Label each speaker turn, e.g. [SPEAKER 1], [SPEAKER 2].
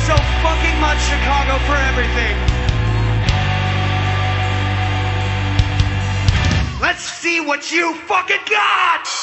[SPEAKER 1] so fucking much, Chicago, for everything. Let's see what you fucking got!